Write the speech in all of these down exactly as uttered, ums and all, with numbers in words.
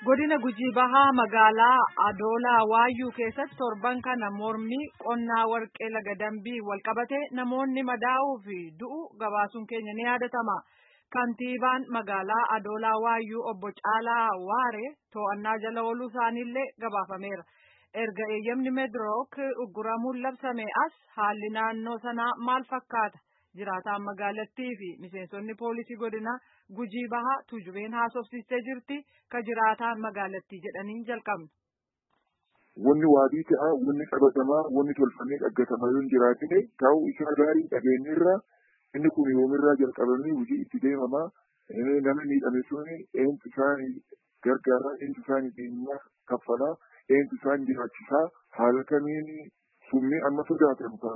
Godina Gujii Bahaa magaalaa Adoolaa Waayyuu keessatti torban kana mormii qonnaa warqee laga dambii walqabate namoonni madaa'uu fi du'u gabaasuun keenya ni yaadatama. Kantiibaan magaalaa Adoolaa Waayyuu obbo Caalaa Waaree to'annaa jala ooluu isaaniillee gabaafameera. Erga eeyyamni Meedirook ugguramuun labsame as haalli naannoo sanaa maal fakkaata? Jiraataan magaalattii fi miseensonni poolisii godina Gujii Bahaa Tujubeen haasofsiistee jirti. Ka jiraataan magaalattii jedhaniin jalqabna. Wanni waadii ta'a, wanni qabatamaa, wanni tolfamee dhaggatamaa yoo hin jiraatine ta'uu isaa gaarii dhageenyirra inni kun yoomirraa jalqabamee hojii itti deemamaa nama miidhame suni eentu isaan gargaaraa, eentu isaan dhimma kaffalaa, eentu isaan jiraachisaa haala kamiin sumni amma sodaatamu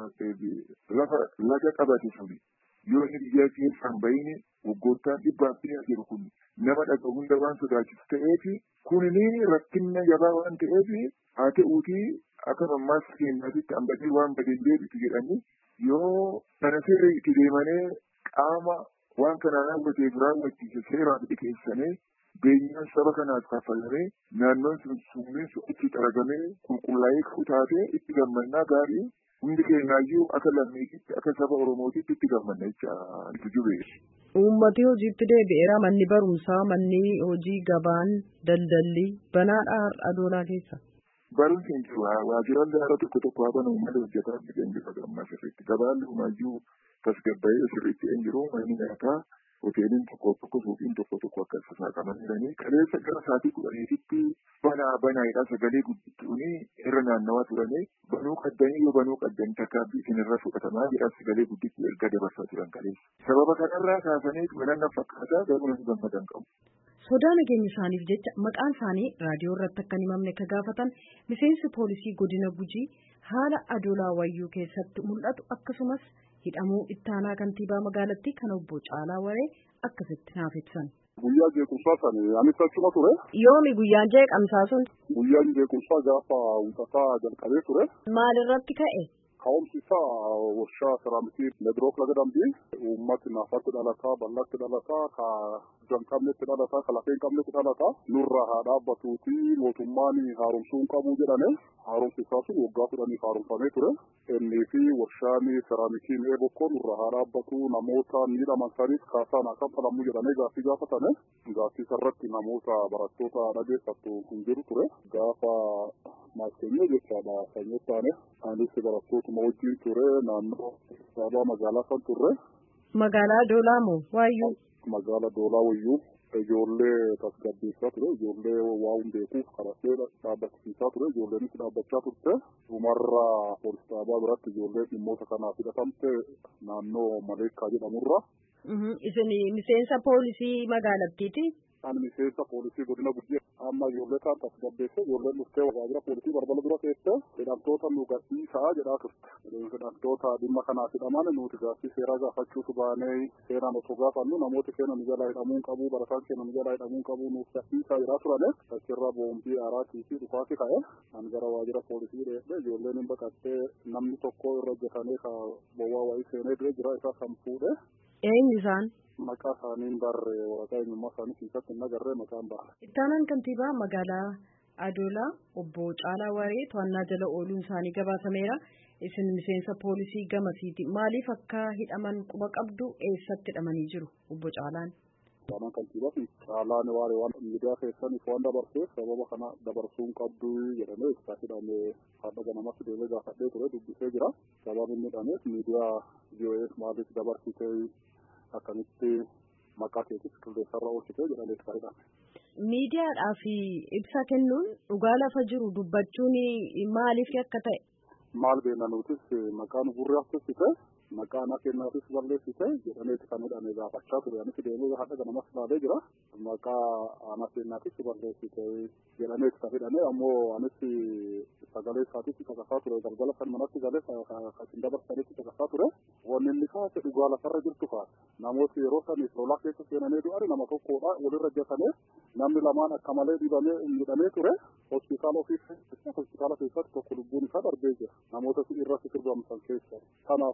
lafa laga qabate suni yoo inni biyya keessaan bahine waggoottaan dhibbaaf dhiyaa jiru kun nama dhaga hunda waan sodaachisu ta'eefi kunniin rakkinna jabaa waan ta'eefi haa ta'uutii akka mammaas keenyaatitti hambatee waan badeen deebitu jedhanii yoo kana sirrii itti deemanii qaama waan kanaan raawwateef raawwachiise seeraan dhiyeessanii beenyaan saba kanaaf kaffalamee naannoon sun summiin sun itti xaragamee qulqullaa'ee kutaatee itti gammannaa gaarii hundi keenyaayyuu akka lammiitti akka saba Oromootitti itti gammanna jecha itti jubee. Uummati hojiitti deebi'eera manni barumsaa manni hojii gabaan daldalli banaadha Adoolaa keessa. Barumsi hin jiru waajjiraan gaara tokko tokko haban uummata hojjetaa hin jiru gammaa sirriitti gabaan humaayyuu tasgabbaa'ee sirriitti hin jiru manni nyaataa hoteeliin tokko tokko suuqiin tokko tokko akka sasaaqaman jiranii kaleessa gara sa'aatii kudhaniititti banaa banaayidhaa sagalee guddittuuni irra naannawaa turanii banuu qaddanii yoo banuu qaddanii takkaabbii isinirra fudhatamaa jedha sagalee guddittuu erga dabarsaa turan kaleessa. Sababa kanarraa kaasanii tuulanna fakkaataa garuu namni gammadan qabu. Sodaa nageenya isaaniif jecha maqaan isaanii raadiyoo irratti akka hin himamne ka gaafatan miseensi poolisii godina Gujii haala Adoolaa Waayyuu keessatti mul'atu akkasumas hidhamuu ittaanaa kantiibaa magaalattii kan obbo Caalaa Waaree akkasitti naaf ibsan. Guyyaa jeequmsaa sana anis achuma ture. Yoomi guyyaan jeeqamsaa sun? Guyyaan jeequmsaa gaafa wixataa jalqabee ture. Maalirratti ka'e? Ka'umsi isaa warshaa seraamikii Meedirook laga dambii uummati naafatti dhalataa bal'atti dhalataa ka janqabnetti dhalataa ka lafee hin qabnetti dhalataa nurraa haa dhaabbatuuti mootummaan haaromsuu hin qabu jedhame haaromsi isaa sun waggaa kudhaniif haaromfamee ture. Innii fi warshaan seraamikii mee bokkoo nurraa haa dhaabbatu namoota miidhaman saniif kaasaan haa kanfalamuu jedhamee gaaffii gaafatame gaaffii sarratti namoota barattoota dhageeffattu hin jiru ture gaafa maaskeenyee jechaadha sanyoo taane anis barattootuma wajjin ture naannoo sababa magaalaa san turre. Magaalaa Adoolaa moo Waayyuu? Magaalaa Adoolaa Waayyuu ijoollee tasgabbeessaa ture ijoollee waa hundeekuuf kadhatee dhaabbachiisaa ture ijoolleenis dhaabbachaa turte dhumarra poolis dhaabaa biratti ijoollee dhimmoota kanaaf hidhatamte naannoo Maleekkaa jedhamurra. Isin miseensa poolisii magaalattiiti? Ani miseensa poolisii godina Gujii amma ijoollee kaan tasgabbeesse ijoolleen dhuftee waajjira poolisii balbala dura teesse hidhamtoota nu gadhiisaa jedhaa turte. Hidhamtoota dhimma kanaaf hidhaman nuti gaaffii seeraa gaafachuutu baanee seeraan otoo gaafannu namoota keenya nu jalaa hidhamuu hin qabu barataan keenya nu jalaa hidhamuu hin qabu nuuf gadhiisaa jedhaa turane achirra boombii aaraatii fi dhukaasi ka'e ani gara waajjira poolisii dheedhe ijoolleen hin baqattee namni tokko irra hojjetamee ka bowwaa wayii seenee dure jira isaa kan fuudhe. Eenyu isaan? Maqaa isaanii barre waraqaa eenyummaa isaanii keessatti hin agarree maqaan barre. Ittaanaan kantiibaa magaalaa Adoolaa obbo Caalaa Waaree to'annaa jala ooluun isaanii gabaasameera. Isin miseensa poolisii gamasiiti. Maaliif akka hidhaman quba qabdu eessatti hidhamanii jiru obbo Caalaan? Ittaanaan kantiibaa fi Caalaan Waaree waan miidiyaa keessaniif waan dabarseef sababa kana dabarsuu hin qabdu jedhamee isaa hidhamee haadha ganamatti deemee gaafadhee ture dubbisee jira. Sababa inni hidhameef miidiyaa V O A maaliif dabarsitee akkamitti maqaa keetis qilleensarra oolchitee jedhamee faayidaan. Miidiyaadhaaf ibsa kennuun dhugaa lafa jiru dubbachuun maaliif akka ta'e? Maal beekna nutis maqaan gurri haasofsite maqaan kennaafis balleessite jedhameeti kan hidhamee gaafachaa ture anis deemee haadha ganamas ilaalee jira maqaa aanaa kennaafis balleessite jedhameeti kan hidhame ammoo anis sagalee isaatiitti caqasaa ture galgala kan manatti galee kan dabarsanitti caqasaa ture wanni inni kaase dhugaa lafarra jirtu kaase namooti yeroo saniif lolaa keessa seenanii du'an nama tokkodha walirra jetame namni lamaan akka malee dibamee miidhamee ture hospitaala ofii hospitaala keessatti tokko lubbuun isaa darbee jira namoota irratti sirbamsan keessa kanaaf inni kan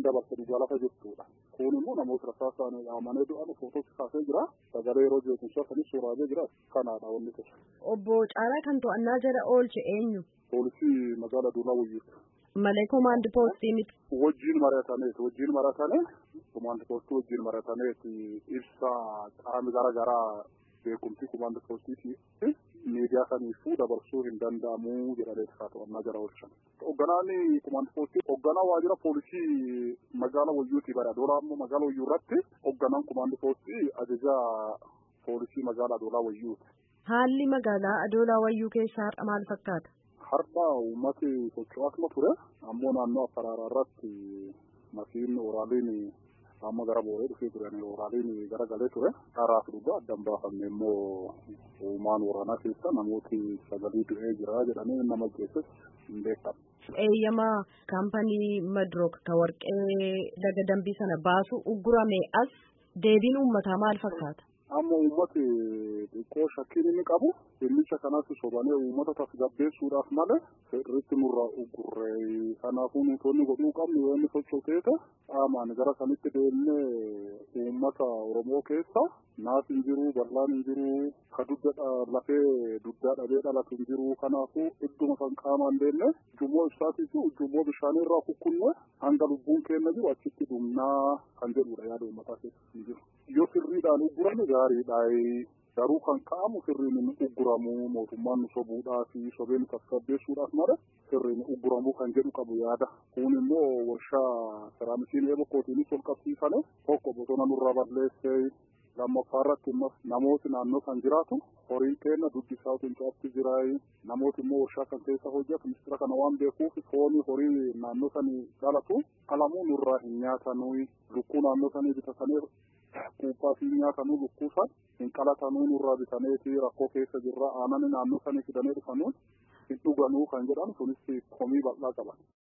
dabarse dhugaa lafa jirtudha. Kun immoo namoota rasaasaan amanee du'an footootti kaasee jira. Sagalee yeroo jeequmsaa sanis suuraajee jira. Kanaadha wanni ta'e. Obbo Caalaa kan to'annaa jala oolche eenyu? Poolisii magaalaa Adoolaa Wayyuuti. Malee komaandi poostii miti. Wajjin marataneeti wajjin maratane komaandi poostii wajjin marataneeti ibsa qaama garaa garaa beekumsi komaandi poostii miidiyaa kamiifuu dabarsuu hin danda'amu jedhamee to'annaa jala oolchan. Hoogganaan komaandi poostii hoogganaa waajjira poolisii magaalaa Wayyuuti bara Adoolaa ammoo magaalaa Wayyuu irratti hoogganaan komaandi poostii ajajaa poolisii magaalaa Adoolaa Wayyuuti. Haalli magaalaa Adoolaa Wayyuu keessaa har'a maal fakkaata? Har'a uummati socho'aa ture ammoo naannoo Afararaa irratti makiin oraaliin amma gara booree dhufee turan oraaliin gara galee ture. Karaaf dhugaa addan baafamne immoo uumaan waraanaa keessa namooti sagalii du'ee jira jedhamee nama keessas hin beekamu. Eeyyama kaampanii Madrook ka warqee laga dambii sana baasu uggurame as deebiin uummataa maal fakkaata? Amma uummati xiqqoo shakkiin inni qabu dhimmicha kanatti sobanii uummata tasgabbeessuudhaaf malee irratti nurraa uggurree kanaafuu nuutonni godhuu qabnu yoo inni sochooteeta qaamaan gara sanitti deemnee uummata Oromoo keessa naaf hin jiru bal'aan hin jiru ka dudda lafee duddaa dhabee dhalatu hin jiru kanaafuu idduma kan qaamaan deemne ujummoo ibsaatii fi ujummoo bishaanii irraa kukkunne hanga lubbuun keenya jiru achitti dhumnaa kan jedhudha yaada uummataa keessa hin jiru. Yoo sirriidhaan uggurame gaariidha. Garuu kan ka'amu sirriin inni ugguramu mootummaan nu sobuudhaa fi sobeen tasgabbeessuudhaaf malee sirriin ugguramu kan jedhu qabu yaada. Kun immoo warshaa seraamisiin eeba kootiinis ol qabsiifame tokko bosona nurraa balleessee lammaffaa irratti immoo namooti naannoo kan jiraatu horiin keenya dubbisaa fincaatti jiraayi namooti immoo warshaa kan keessa hojjetu ministeera kana waan beekuuf foonii horii naannoo sanii dhalatu alamuu nurraa hin nyaatanuu lukkuu naannoo sanii bitatanii kubbaa fi nyaatanuu lukkuusan hin qalatanuu nurraa bitaneeti rakkoo keessa jirra aanani naannoo sanii fidanii dhufanuu hin dhuganuu kan jedhan sunis komii bal'aa qaban.